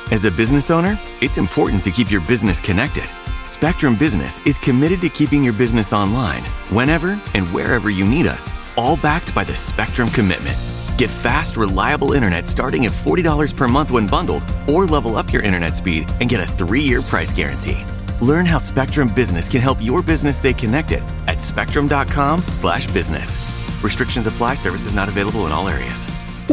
As a business owner, it's important to keep your business connected. Spectrum Business is committed to keeping your business online whenever and wherever you need us, all backed by the Spectrum Commitment. Get fast, reliable internet starting at $40 per month when bundled, or level up your internet speed and get a 3-year price guarantee. Learn how Spectrum Business can help your business stay connected at spectrum.com/business. Restrictions apply. Services not available in all areas.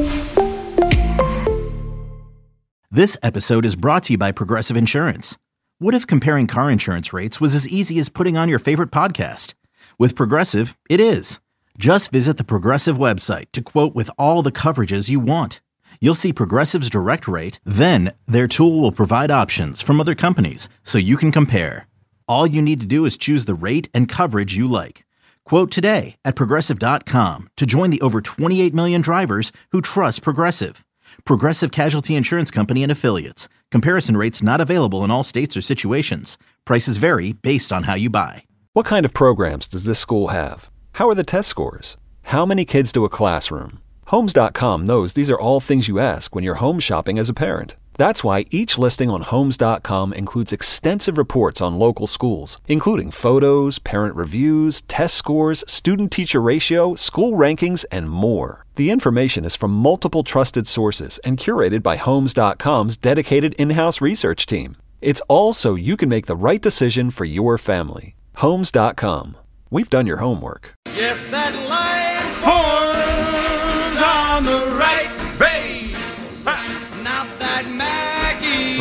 This episode is brought to you by Progressive Insurance. What if comparing car insurance rates was as easy as putting on your favorite podcast? With Progressive, it is. Just visit the Progressive website to quote with all the coverages you want. You'll see Progressive's direct rate, then their tool will provide options from other companies so you can compare. All you need to do is choose the rate and coverage you like. Quote today at Progressive.com to join the over 28 million drivers who trust Progressive. Progressive Casualty Insurance Company and Affiliates. Comparison rates not available in all states or situations. Prices vary based on how you buy. What kind of programs does this school have? How are the test scores? How many kids do a classroom? Homes.com knows these are all things you ask when you're home shopping as a parent. That's why each listing on Homes.com includes extensive reports on local schools, including photos, parent reviews, test scores, student-teacher ratio, school rankings, and more. The information is from multiple trusted sources and curated by Homes.com's dedicated in-house research team. It's all so you can make the right decision for your family. Homes.com. We've done your homework. Yes, that line forms on the right, babe. Now that Maggie's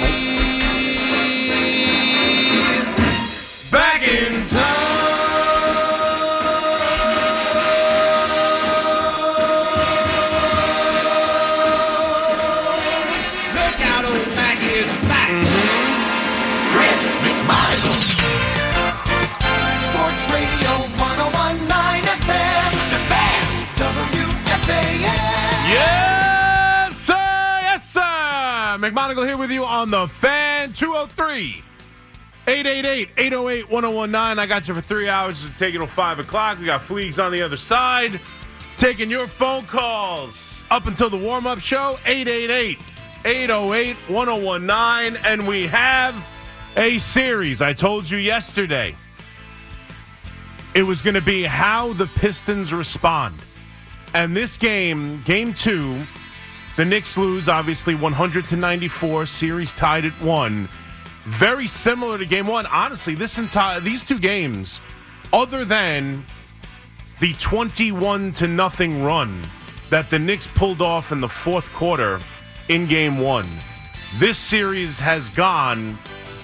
back in town. Look out, old Maggie is back. Chris McMichael. Sports Radio 101.9 FM. The Fan. WFAN. Yes, sir. Yes, sir. McMonagle here with you on the Fan. 203-888-808-1019. I got you for 3 hours. It's taking till 5 o'clock. We got Fleegs on the other side. Taking your phone calls up until the warm-up show. 888-808-1019. And we have a series. I told you yesterday it was going to be how the Pistons respond. And this game, game 2, the Knicks lose, obviously, 100-94. Series tied at 1. Very similar to game 1. Honestly, these two games, other than the 21-0 run that the Knicks pulled off in the fourth quarter in game 1, this series has gone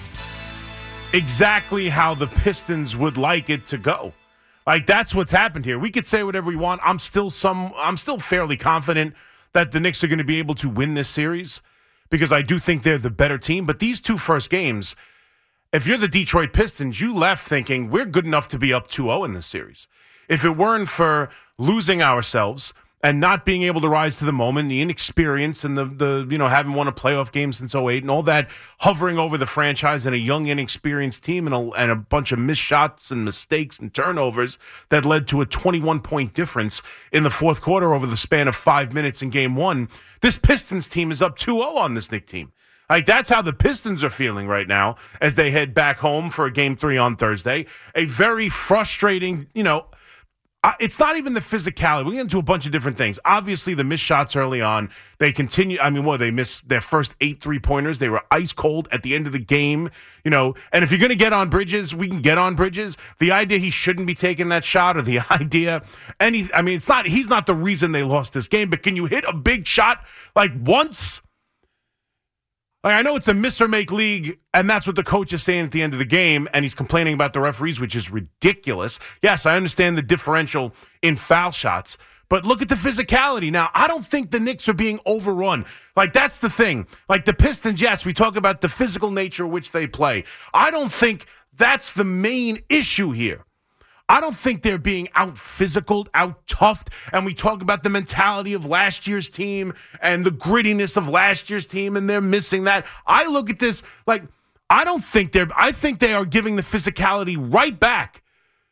exactly how the Pistons would like it to go. Like, that's what's happened here. We could say whatever we want. I'm still fairly confident that the Knicks are going to be able to win this series because I do think they're the better team. But these two first games, if you're the Detroit Pistons, you left thinking we're good enough to be up 2-0 in this series. If it weren't for losing ourselves and not being able to rise to the moment, the inexperience and the having won a playoff game since 2008 and all that hovering over the franchise and a young, inexperienced team and a bunch of missed shots and mistakes and turnovers that led to a 21-point difference in the fourth quarter over the span of 5 minutes in game 1. This Pistons team is up 2-0 on this Knicks team. Like, that's how the Pistons are feeling right now as they head back home for game 3 on Thursday. A very frustrating, it's not even the physicality. We get into a bunch of different things. Obviously, the missed shots early on, they continue. They missed their first 8 3-pointers. They were ice cold at the end of the game, And if you're going to get on Bridges, we can get on Bridges. The idea he shouldn't be taking that shot, or the idea, he's not the reason they lost this game. But can you hit a big shot like once? Like, I know it's a miss or make league, and that's what the coach is saying at the end of the game, and he's complaining about the referees, which is ridiculous. Yes, I understand the differential in foul shots, but look at the physicality. Now, I don't think the Knicks are being overrun. Like, that's the thing. Like, the Pistons, yes, we talk about the physical nature which they play. I don't think that's the main issue here. I don't think they're being out-physicaled, out-toughed, and we talk about the mentality of last year's team and the grittiness of last year's team, and they're missing that. I look at this like, I think they are giving the physicality right back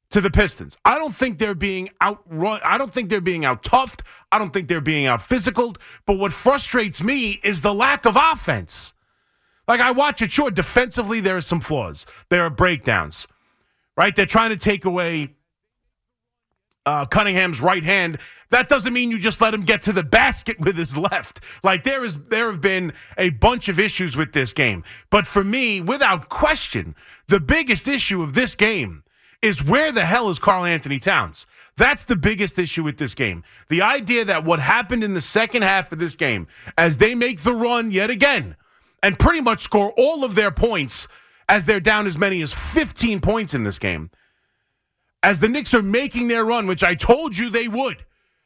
to the Pistons. I don't think they're being outrun. I don't think they're being out-toughed. I don't think they're being out-physicaled. But what frustrates me is the lack of offense. Like, I watch it, sure, defensively there are some flaws. There are breakdowns, right? They're trying to take away Cunningham's right hand. That doesn't mean you just let him get to the basket with his left. Like, there have been a bunch of issues with this game. But for me, without question, the biggest issue of this game is where the hell is Karl Anthony Towns? That's the biggest issue with this game. The idea that what happened in the second half of this game, as they make the run yet again, and pretty much score all of their points as they're down as many as 15 points in this game, as the Knicks are making their run, which I told you they would.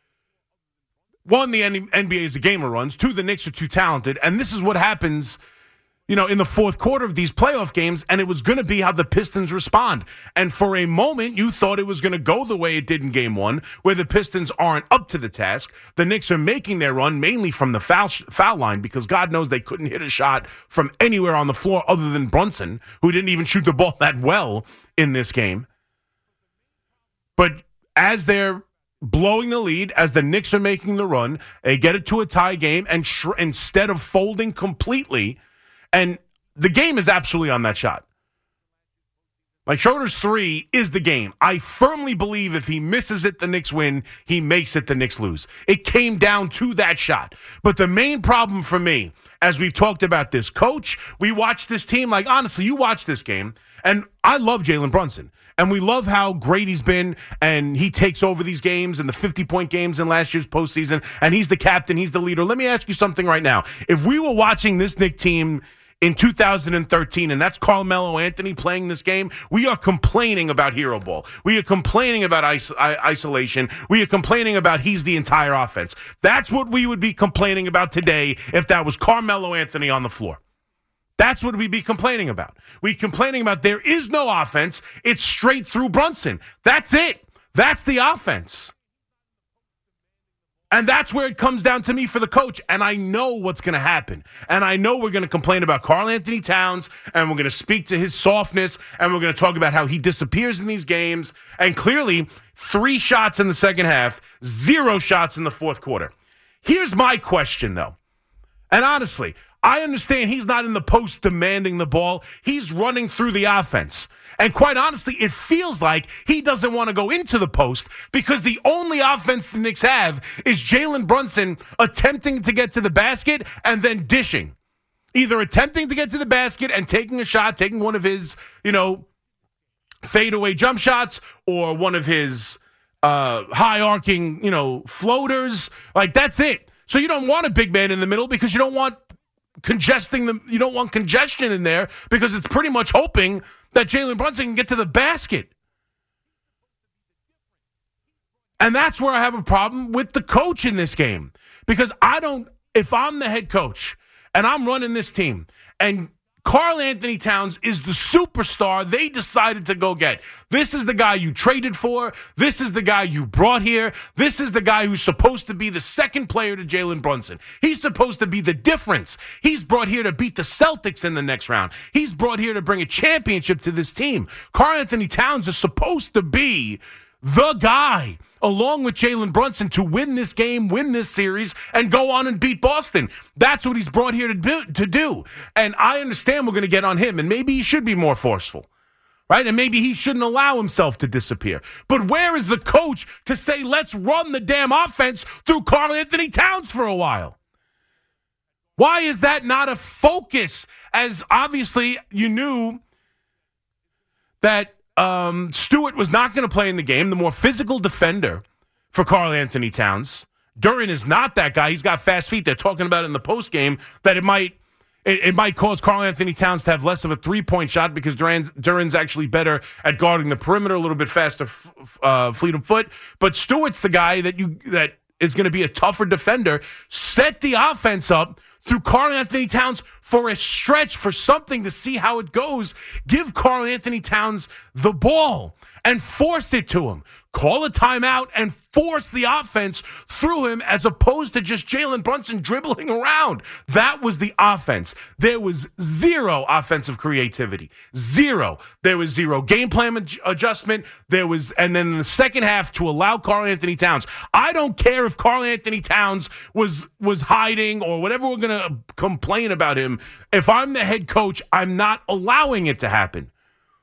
One, the NBA is a game of runs. Two, the Knicks are too talented. And this is what happens, in the fourth quarter of these playoff games, and it was going to be how the Pistons respond. And for a moment, you thought it was going to go the way it did in game one, where the Pistons aren't up to the task. The Knicks are making their run mainly from the foul line, because God knows they couldn't hit a shot from anywhere on the floor other than Brunson, who didn't even shoot the ball that well in this game. But as they're blowing the lead, as the Knicks are making the run, they get it to a tie game, and instead of folding completely, and the game is absolutely on that shot. Like, Schroeder's three is the game. I firmly believe if he misses it, the Knicks win. He makes it, the Knicks lose. It came down to that shot. But the main problem for me, as we've talked about this coach, we watch this team, like, honestly, you watch this game, and I love Jalen Brunson. And we love how great he's been, and he takes over these games and the 50-point games in last year's postseason, and he's the captain, he's the leader. Let me ask you something right now. If we were watching this Knicks team in 2013, and that's Carmelo Anthony playing this game, we are complaining about hero ball. We are complaining about isolation. We are complaining about he's the entire offense. That's what we would be complaining about today if that was Carmelo Anthony on the floor. That's what we'd be complaining about. We're complaining about there is no offense. It's straight through Brunson. That's it. That's the offense. And that's where it comes down to me for the coach. And I know what's going to happen. And I know we're going to complain about Karl Anthony Towns, and we're going to speak to his softness, and we're going to talk about how he disappears in these games. And clearly, 3 shots in the second half, 0 shots in the fourth quarter. Here's my question, though. And honestly, I understand he's not in the post demanding the ball. He's running through the offense. And quite honestly, it feels like he doesn't want to go into the post, because the only offense the Knicks have is Jalen Brunson attempting to get to the basket and then dishing. Either attempting to get to the basket and taking a shot, taking one of his, fadeaway jump shots, or one of his high arcing, floaters. Like, that's it. So you don't want a big man in the middle, because you don't want you don't want congestion in there, because it's pretty much hoping that Jalen Brunson can get to the basket. And that's where I have a problem with the coach in this game, because if I'm the head coach and I'm running this team, and Karl Anthony Towns is the superstar they decided to go get. This is the guy you traded for. This is the guy you brought here. This is the guy who's supposed to be the second player to Jalen Brunson. He's supposed to be the difference. He's brought here to beat the Celtics in the next round. He's brought here to bring a championship to this team. Karl Anthony Towns is supposed to be the guy, along with Jalen Brunson, to win this game, win this series, and go on and beat Boston. That's what he's brought here to do. And I understand we're going to get on him, and maybe he should be more forceful, right? And maybe he shouldn't allow himself to disappear. But where is the coach to say, let's run the damn offense through Karl Anthony Towns for a while? Why is that not a focus? As obviously you knew that Stewart was not going to play in the game, the more physical defender for Karl Anthony Towns. Duren is not that guy. He's got fast feet. They're talking about it in the postgame that it might cause Karl Anthony Towns to have less of a three-point shot, because Duren's actually better at guarding the perimeter, a little bit faster, fleet of foot. But Stewart's the guy that is going to be a tougher defender. Set the offense up through Karl Anthony Towns for a stretch, for something to see how it goes. Give Karl Anthony Towns the ball and force it to him. Call a timeout and force the offense through him as opposed to just Jalen Brunson dribbling around. That was the offense. There was zero offensive creativity. Zero. There was zero game plan adjustment. And then in the second half to allow Karl-Anthony Towns. I don't care if Karl-Anthony Towns was hiding or whatever we're going to complain about him. If I'm the head coach, I'm not allowing it to happen.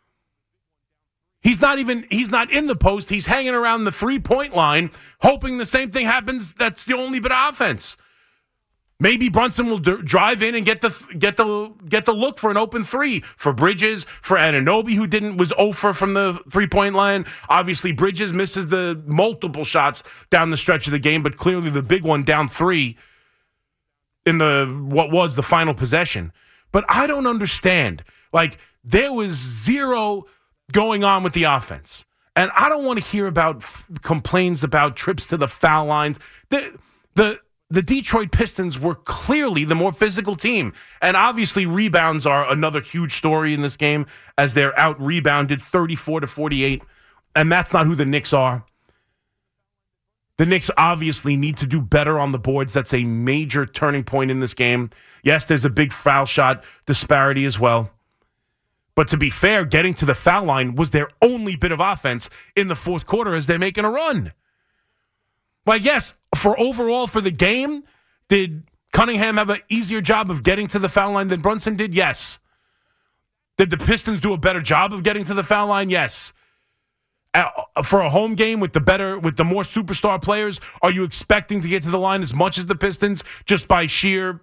He's not in the post. He's hanging around the 3-point line, hoping the same thing happens. That's the only bit of offense. Maybe Brunson will drive in and get the look for an open three for Bridges, for Anunoby, who was 0 from the 3-point line. Obviously, Bridges misses the multiple shots down the stretch of the game, but clearly the big one down 3 in what was the final possession. But I don't understand. Like, there was zero going on with the offense. And I don't want to hear about complaints about trips to the foul lines. The Detroit Pistons were clearly the more physical team. And obviously rebounds are another huge story in this game as they're out-rebounded 34-48. And that's not who the Knicks are. The Knicks obviously need to do better on the boards. That's a major turning point in this game. Yes, there's a big foul shot disparity as well. But to be fair, getting to the foul line was their only bit of offense in the fourth quarter as they're making a run. Like, yes, for the game, did Cunningham have an easier job of getting to the foul line than Brunson did? Yes. Did the Pistons do a better job of getting to the foul line? Yes. For a home game with the more superstar players, are you expecting to get to the line as much as the Pistons just by sheer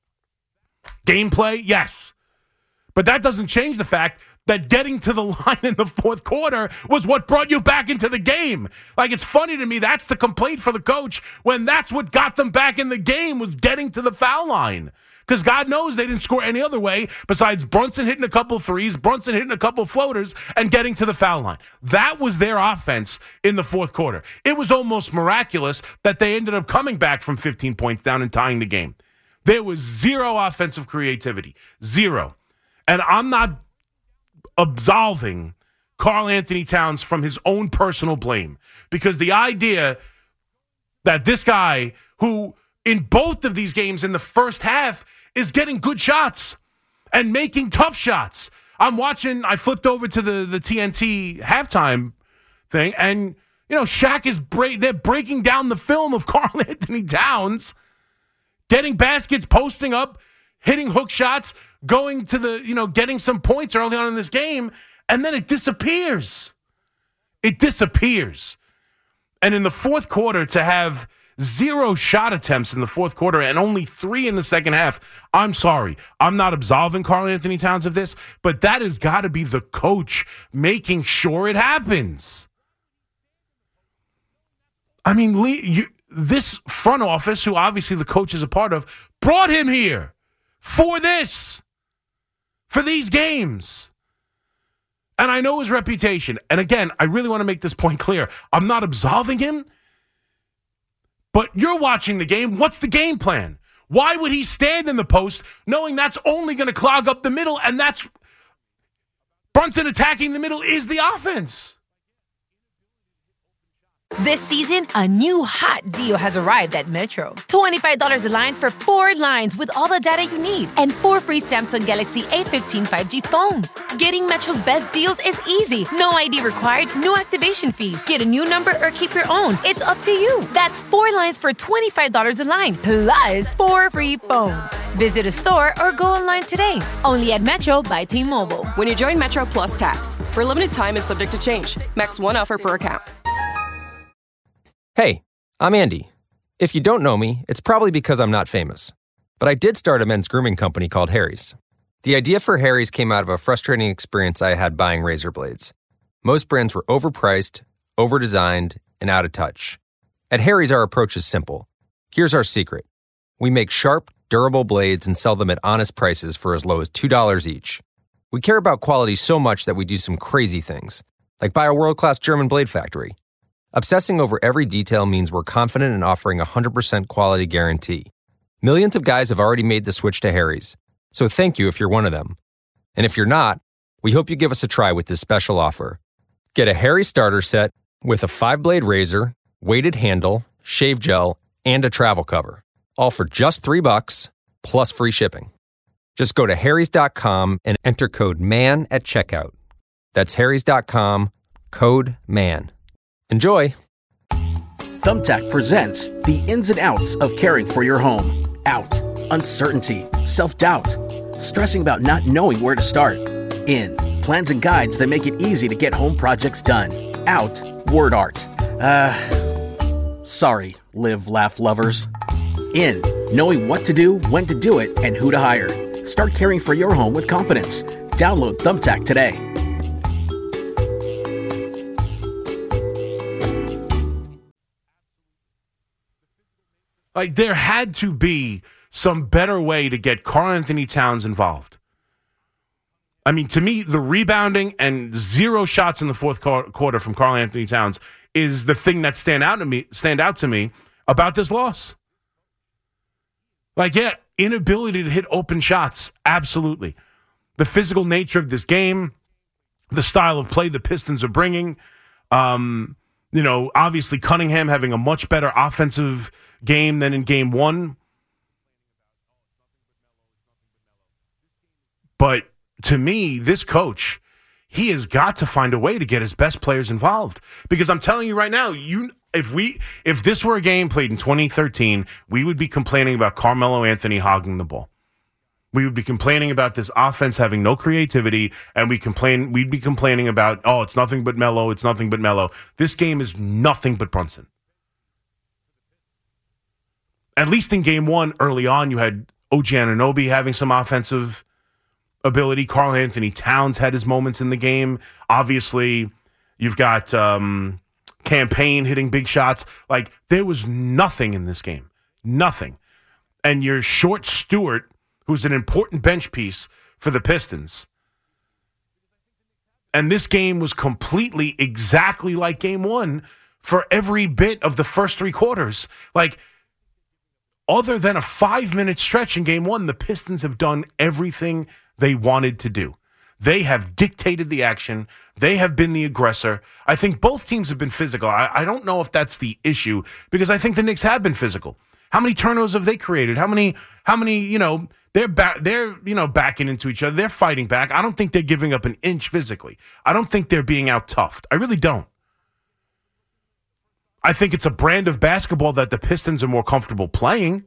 gameplay? Yes. But that doesn't change the fact that getting to the line in the fourth quarter was what brought you back into the game. Like, it's funny to me, that's the complaint for the coach, when that's what got them back in the game, was getting to the foul line. Because God knows they didn't score any other way besides Brunson hitting a couple threes, Brunson hitting a couple floaters, and getting to the foul line. That was their offense in the fourth quarter. It was almost miraculous that they ended up coming back from 15 points down and tying the game. There was zero offensive creativity. Zero. And I'm not absolving Karl-Anthony Towns from his own personal blame, because the idea that this guy, who in both of these games in the first half is getting good shots and making tough shots. I flipped over to the TNT halftime thing, and Shaq they're breaking down the film of Karl-Anthony Towns getting baskets, posting up, hitting hook shots, going to getting some points early on in this game, and then it disappears. It disappears. And in the fourth quarter, to have 0 shot attempts in the fourth quarter and only 3 in the second half, I'm sorry. I'm not absolving Karl-Anthony Towns of this, but that has got to be the coach making sure it happens. I mean, this front office, who obviously the coach is a part of, brought him here for this. For these games. And I know his reputation. And again, I really want to make this point clear. I'm not absolving him. But you're watching the game. What's the game plan? Why would he stand in the post knowing that's only going to clog up the middle, and that's Brunson attacking the middle is the offense? This season, a new hot deal has arrived at Metro. $25 a line for 4 lines with all the data you need and 4 free Samsung Galaxy A15 5G phones. Getting Metro's best deals is easy. No ID required, no activation fees. Get a new number or keep your own. It's up to you. That's 4 lines for $25 a line, plus 4 free phones. Visit a store or go online today. Only at Metro by T-Mobile. When you join Metro Plus Tax, for a limited time and subject to change. Max 1 offer per account. Hey, I'm Andy. If you don't know me, it's probably because I'm not famous. But I did start a men's grooming company called Harry's. The idea for Harry's came out of a frustrating experience I had buying razor blades. Most brands were overpriced, overdesigned, and out of touch. At Harry's, our approach is simple. Here's our secret. We make sharp, durable blades and sell them at honest prices for as low as $2 each. We care about quality so much that we do some crazy things, like buy a world-class German blade factory. Obsessing over every detail means we're confident in offering a 100% quality guarantee. Millions of guys have already made the switch to Harry's, so thank you if you're one of them. And if you're not, we hope you give us a try with this special offer. Get a Harry's starter set with a 5-blade razor, weighted handle, shave gel, and a travel cover. All for just $3 plus free shipping. Just go to harrys.com and enter code MAN at checkout. That's harrys.com, code MAN. Enjoy! Thumbtack presents the ins and outs of caring for your home. Out, uncertainty, self-doubt, stressing about not knowing where to start. In, plans and guides that make it easy to get home projects done. Out, word art. Sorry, live, laugh lovers. In, knowing what to do, when to do it, and who to hire. Start caring for your home with confidence. Download Thumbtack today. Like, there had to be some better way to get Karl-Anthony Towns involved. I mean, to me, the rebounding and 0 shots in the fourth quarter from Karl-Anthony Towns is the thing that stand out to me about this loss. Like, yeah, inability to hit open shots, absolutely. The physical nature of this game, the style of play the Pistons are bringing, obviously Cunningham having a much better offensive game than in game one. But to me, this coach, he has got to find a way to get his best players involved. Because I'm telling you right now, if this were a game played in 2013, we would be complaining about Carmelo Anthony hogging the ball. We would be complaining about this offense having no creativity, and we'd be complaining about, it's nothing but Melo, it's nothing but Melo. This game is nothing but Brunson. At least in game one, early on, you had OG Anunoby having some offensive ability. Karl-Anthony Towns had his moments in the game. Obviously, you've got Campaign hitting big shots. Like, there was nothing in this game. Nothing. And you're short Stewart, who's an important bench piece for the Pistons. And this game was completely exactly like game one for every bit of the first 3 quarters. Like, other than a 5-minute stretch in game one, the Pistons have done everything they wanted to do. They have dictated the action. They have been the aggressor. I think both teams have been physical. I don't know if that's the issue, because I think the Knicks have been physical. How many turnovers have they created? How many, they're backing into each other. They're fighting back. I don't think they're giving up an inch physically. I don't think they're being out-toughed. I really don't. I think it's a brand of basketball that the Pistons are more comfortable playing.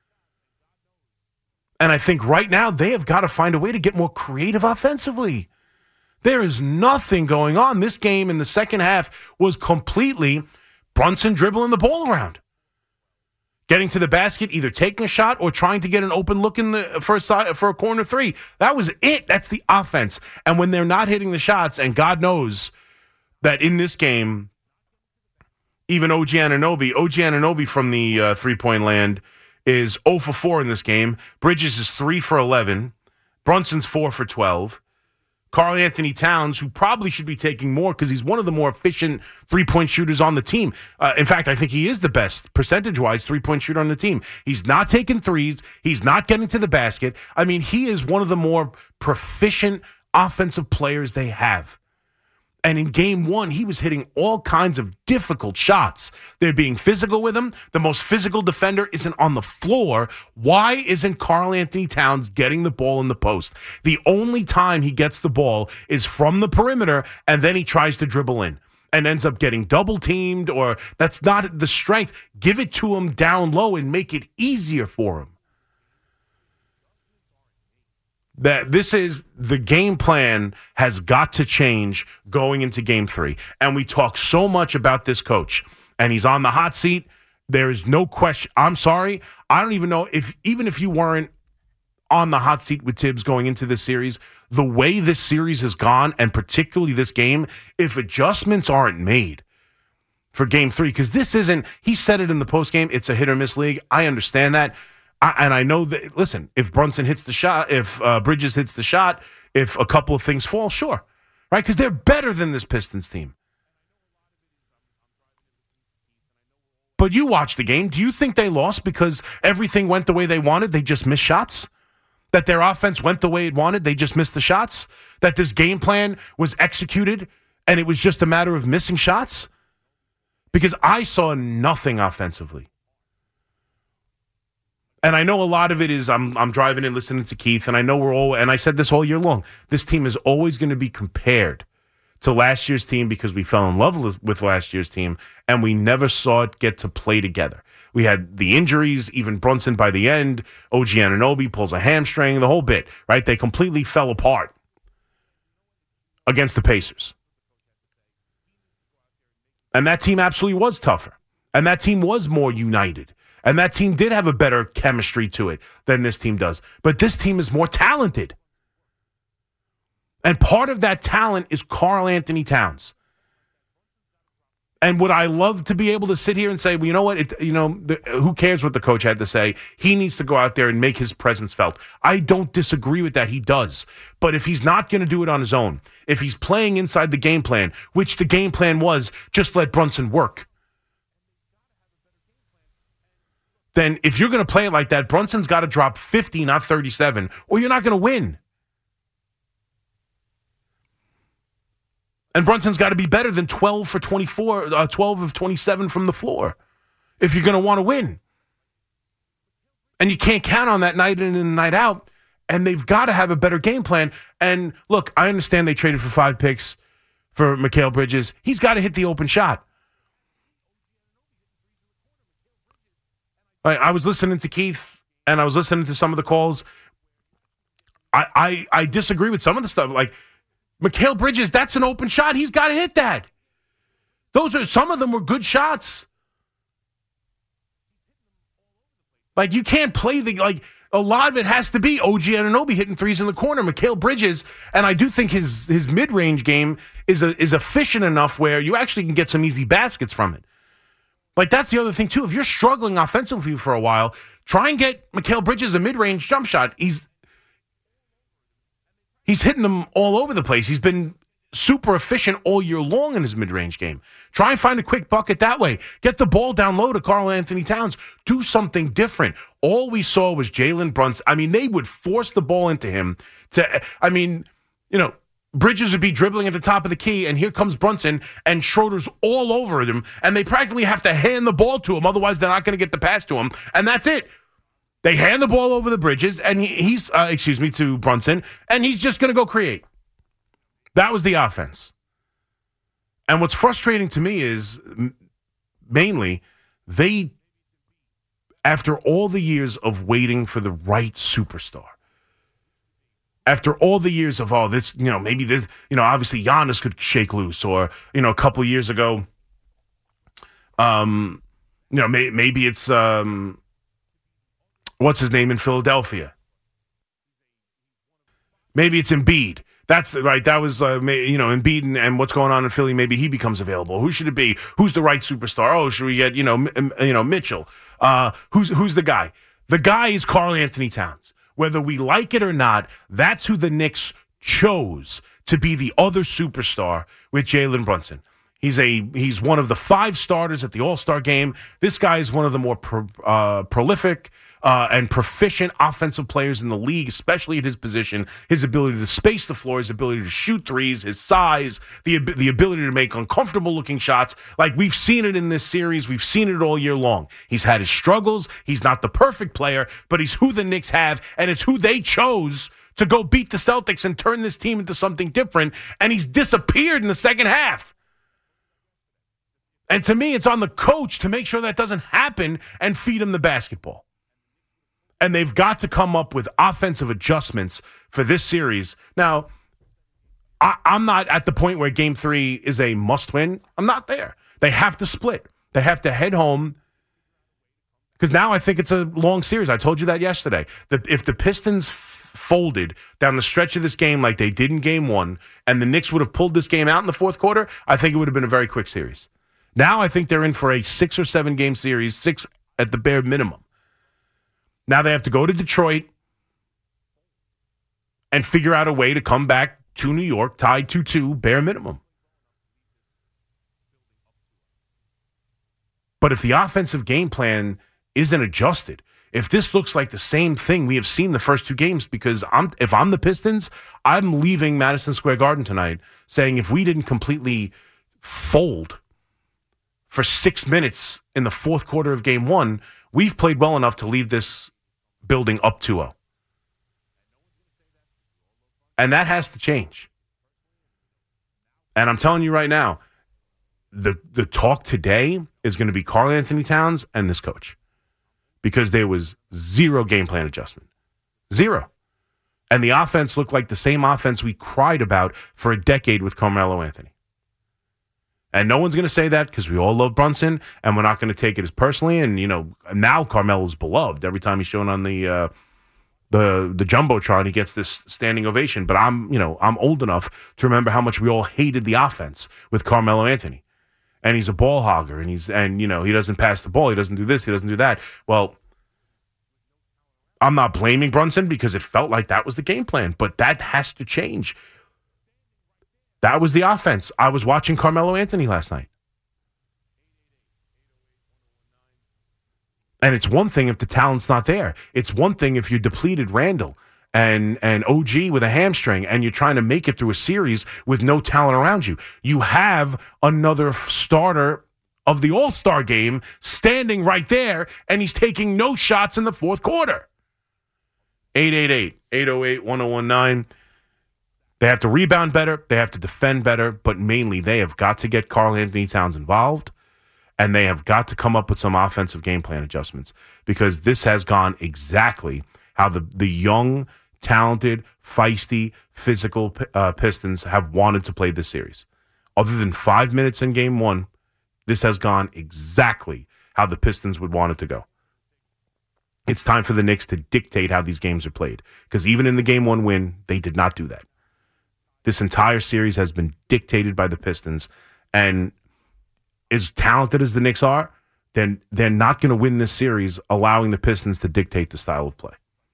And I think right now they have got to find a way to get more creative offensively. There is nothing going on. This game in the second half was completely Brunson dribbling the ball around. Getting to the basket, either taking a shot or trying to get an open look for a corner three. That was it. That's the offense. And when they're not hitting the shots, and God knows that in this game, even OG Anunoby from the three-point land is 0 for 4 in this game. Bridges is 3 for 11. Brunson's 4 for 12. Karl-Anthony Towns, who probably should be taking more because he's one of the more efficient three-point shooters on the team. In fact, I think he is the best percentage-wise three-point shooter on the team. He's not taking threes. He's not getting to the basket. I mean, he is one of the more proficient offensive players they have. And in game one, he was hitting all kinds of difficult shots. They're being physical with him. The most physical defender isn't on the floor. Why isn't Karl-Anthony Towns getting the ball in the post? The only time he gets the ball is from the perimeter, and then he tries to dribble in and ends up getting double-teamed, or that's not the strength. Give it to him down low and make it easier for him. That this is the game plan has got to change going into game 3. And we talk so much about this coach, and he's on the hot seat. There is no question. I'm sorry. I don't even know even if you weren't on the hot seat with Tibbs going into this series, the way this series has gone, and particularly this game, if adjustments aren't made for game 3, because this isn't, he said it in the postgame, it's a hit or miss league. I understand that. And I know that, listen, if Brunson hits the shot, if Bridges hits the shot, if a couple of things fall, sure. Right? Because they're better than this Pistons team. But you watch the game. Do you think they lost because everything went the way they wanted? They just missed shots? That their offense went the way it wanted? They just missed the shots? That this game plan was executed and it was just a matter of missing shots? Because I saw nothing offensively. And I know a lot of it is I'm driving and listening to Keith, and I know and I said this all year long, this team is always going to be compared to last year's team because we fell in love with last year's team, and we never saw it get to play together. We had the injuries, even Brunson by the end, OG Anunoby pulls a hamstring, the whole bit, right? They completely fell apart against the Pacers. And that team absolutely was tougher. And that team was more united. And that team did have a better chemistry to it than this team does. But this team is more talented. And part of that talent is Karl Anthony Towns. And would I love to be able to sit here and say, well, you know what? Who cares what the coach had to say? He needs to go out there and make his presence felt. I don't disagree with that. He does. But if he's not going to do it on his own, if he's playing inside the game plan, which the game plan was just let Brunson work, then if you're going to play it like that, Brunson's got to drop 50, not 37, or you're not going to win. And Brunson's got to be better than 12 for 24, 12 of 27 from the floor if you're going to want to win. And you can't count on that night in and night out. And they've got to have a better game plan. And look, I understand they traded for 5 picks for Mikal Bridges. He's got to hit the open shot. I was listening to Keith, and I was listening to some of the calls. I disagree with some of the stuff. Like, Mikal Bridges, that's an open shot. He's got to hit that. Some of them were good shots. Like, you can't play a lot of it has to be OG Anunoby hitting threes in the corner. Mikal Bridges, and I do think his mid-range game is efficient enough where you actually can get some easy baskets from it. Like, that's the other thing, too. If you're struggling offensively for a while, try and get Mikal Bridges a mid-range jump shot. He's hitting them all over the place. He's been super efficient all year long in his mid-range game. Try and find a quick bucket that way. Get the ball down low to Karl Anthony Towns. Do something different. All we saw was Jalen Brunson. I mean, they would force the ball into him. Bridges would be dribbling at the top of the key, and here comes Brunson, and Schroeder's all over him, and they practically have to hand the ball to him. Otherwise, they're not going to get the pass to him, and that's it. They hand the ball over the Bridges, and he's to Brunson, and he's just going to go create. That was the offense. And what's frustrating to me is mainly they, after all the years of waiting for the right superstar, after all the years of obviously Giannis could shake loose, or a couple of years ago, maybe it's what's his name in Philadelphia? Maybe it's Embiid. That's right. That was Embiid and what's going on in Philly. Maybe he becomes available. Who should it be? Who's the right superstar? Oh, should we get Mitchell? Who's the guy? The guy is Karl Anthony Towns. Whether we like it or not, that's who the Knicks chose to be the other superstar with Jalen Brunson. He's one of the 5 starters at the All-Star game. This guy is one of the more prolific and proficient offensive players in the league, especially at his position. His ability to space the floor, his ability to shoot threes, his size, the ability to make uncomfortable-looking shots. Like, we've seen it in this series. We've seen it all year long. He's had his struggles. He's not the perfect player, but he's who the Knicks have, and it's who they chose to go beat the Celtics and turn this team into something different, and he's disappeared in the second half. And to me, it's on the coach to make sure that doesn't happen and feed him the basketball. And they've got to come up with offensive adjustments for this series. Now, I'm not at the point where Game 3 is a must-win. I'm not there. They have to split. They have to head home. Because now I think it's a long series. I told you that yesterday. If the Pistons folded down the stretch of this game like they did in Game 1, and the Knicks would have pulled this game out in the fourth quarter, I think it would have been a very quick series. Now I think they're in for a 6 or 7 game series, 6 at the bare minimum. Now they have to go to Detroit and figure out a way to come back to New York, tied 2-2, bare minimum. But if the offensive game plan isn't adjusted, if this looks like the same thing we have seen the first 2 games, because if I'm the Pistons, I'm leaving Madison Square Garden tonight saying if we didn't completely fold for 6 minutes in the fourth quarter of game one, we've played well enough to leave this building up 2-0. And that has to change. And I'm telling you right now, the talk today is going to be Karl Anthony Towns and this coach. Because there was zero game plan adjustment. Zero. And the offense looked like the same offense we cried about for a decade with Carmelo Anthony. And no one's going to say that because we all love Brunson, and we're not going to take it as personally. And, now Carmelo's beloved. Every time he's shown on the Jumbotron, he gets this standing ovation. But I'm old enough to remember how much we all hated the offense with Carmelo Anthony. And he's a ball hogger, and he doesn't pass the ball. He doesn't do this. He doesn't do that. Well, I'm not blaming Brunson because it felt like that was the game plan, but that has to change. That was the offense. I was watching Carmelo Anthony last night. And it's one thing if the talent's not there. It's one thing if you depleted Randall and OG with a hamstring and you're trying to make it through a series with no talent around you. You have another starter of the All-Star game standing right there, and he's taking no shots in the fourth quarter. 888-808-1019. They have to rebound better. They have to defend better. But mainly, they have got to get Karl Anthony Towns involved. And they have got to come up with some offensive game plan adjustments. Because this has gone exactly how the young, talented, feisty, physical Pistons have wanted to play this series. Other than 5 minutes in game one, this has gone exactly how the Pistons would want it to go. It's time for the Knicks to dictate how these games are played. Because even in the game one win, they did not do that. This entire series has been dictated by the Pistons. And as talented as the Knicks are, then they're not going to win this series allowing the Pistons to dictate the style of play.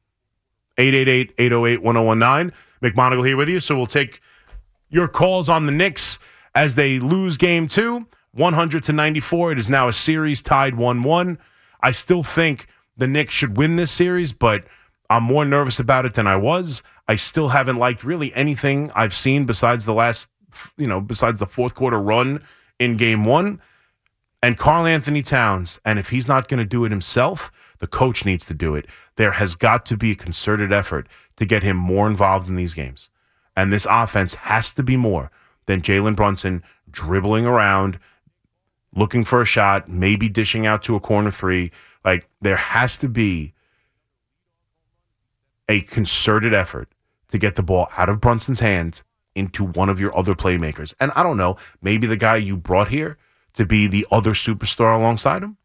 888-808-1019. McMonagle here with you. So we'll take your calls on the Knicks as they lose game two, 100-94. It is now a series tied 1-1. I still think the Knicks should win this series, but I'm more nervous about it than I was. I still haven't liked really anything I've seen besides besides the fourth quarter run in game one. And Karl Anthony Towns, and if he's not going to do it himself, the coach needs to do it. There has got to be a concerted effort to get him more involved in these games. And this offense has to be more than Jalen Brunson dribbling around, looking for a shot, maybe dishing out to a corner three. Like, there has to be a concerted effort to get the ball out of Brunson's hands into one of your other playmakers. And I don't know, maybe the guy you brought here to be the other superstar alongside him?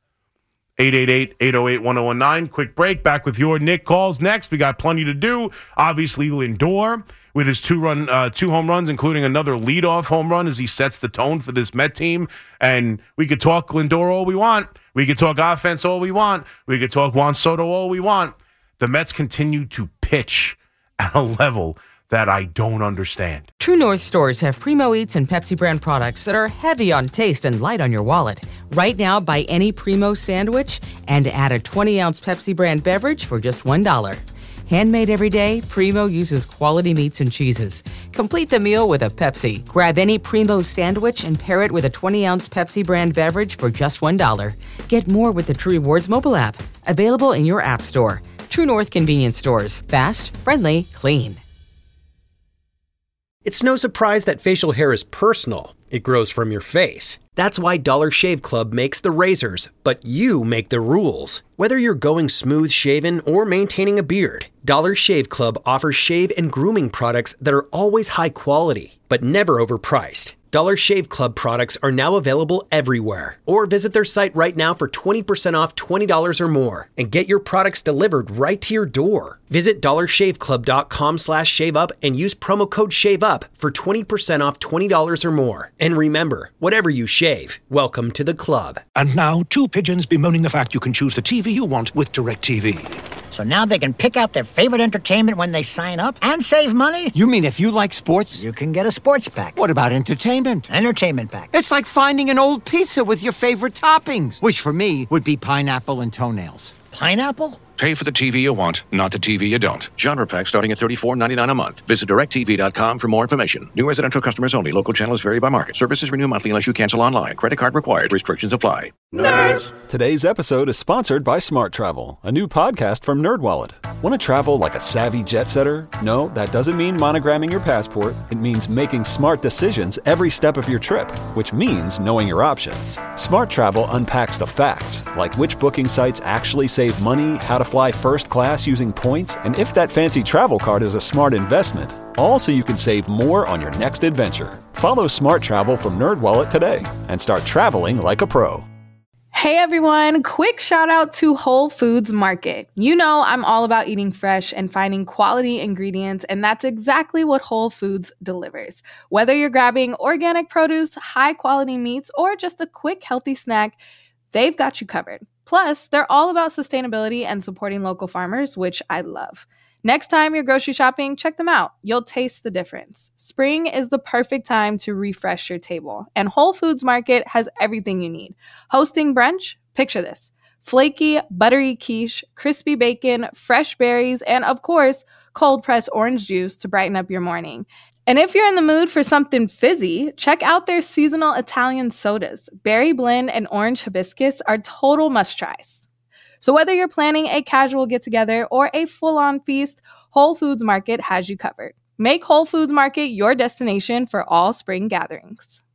888-808-1019. Quick break. Back with your Knick calls next. We got plenty to do. Obviously, Lindor with his two home runs, including another leadoff home run as he sets the tone for this Met team. And we could talk Lindor all we want. We could talk offense all we want. We could talk Juan Soto all we want. The Mets continue to pitch at a level that I don't understand. True North stores have Primo Eats and Pepsi brand products that are heavy on taste and light on your wallet. Right now, buy any Primo sandwich and add a 20-ounce Pepsi brand beverage for just $1. Handmade every day, Primo uses quality meats and cheeses. Complete the meal with a Pepsi. Grab any Primo sandwich and pair it with a 20-ounce Pepsi brand beverage for just $1. Get more with the True Rewards mobile app. Available in your app store. True North convenience stores. Fast, friendly, clean. It's no surprise that facial hair is personal. It grows from your face. That's why Dollar Shave Club makes the razors, but you make the rules. Whether you're going smooth shaven or maintaining a beard, Dollar Shave Club offers shave and grooming products that are always high quality, but never overpriced. Dollar Shave Club products are now available everywhere. Or visit their site right now for 20% off $20 or more and get your products delivered right to your door. Visit dollarshaveclub.com/shaveup and use promo code SHAVEUP for 20% off $20 or more. And remember, whatever you shave, welcome to the club. And now, two pigeons bemoaning the fact you can choose the TV you want with DirecTV. So now they can pick out their favorite entertainment when they sign up and save money? You mean if you like sports? You can get a sports pack. What about entertainment? Entertainment pack. It's like finding an old pizza with your favorite toppings, which for me would be pineapple and toenails. Pineapple? Pay for the TV you want, not the TV you don't. Genre pack starting at $34.99 a month. Visit DirecTV.com for more information. New residential customers only. Local channels vary by market. Services renew monthly unless you cancel online. Credit card required. Restrictions apply. Nerds! Today's episode is sponsored by Smart Travel, a new podcast from NerdWallet. Want to travel like a savvy jet setter? No, that doesn't mean monogramming your passport. It means making smart decisions every step of your trip, which means knowing your options. Smart Travel unpacks the facts, like which booking sites actually save money, how to fly first class using points, and if that fancy travel card is a smart investment. All so you can save more on your next adventure. Follow Smart Travel from NerdWallet today and start traveling like a pro. Hey everyone, quick shout out to Whole Foods Market. You know I'm all about eating fresh and finding quality ingredients, and that's exactly what Whole Foods delivers. Whether you're grabbing organic produce, high quality meats, or just a quick healthy snack, they've got you covered. Plus, they're all about sustainability and supporting local farmers, which I love. Next time you're grocery shopping, check them out. You'll taste the difference. Spring is the perfect time to refresh your table, and Whole Foods Market has everything you need. Hosting brunch? Picture this. Flaky, buttery quiche, crispy bacon, fresh berries, and of course, cold-pressed orange juice to brighten up your morning. And if you're in the mood for something fizzy, check out their seasonal Italian sodas. Berry blend and orange hibiscus are total must-tries. So whether you're planning a casual get-together or a full-on feast, Whole Foods Market has you covered. Make Whole Foods Market your destination for all spring gatherings.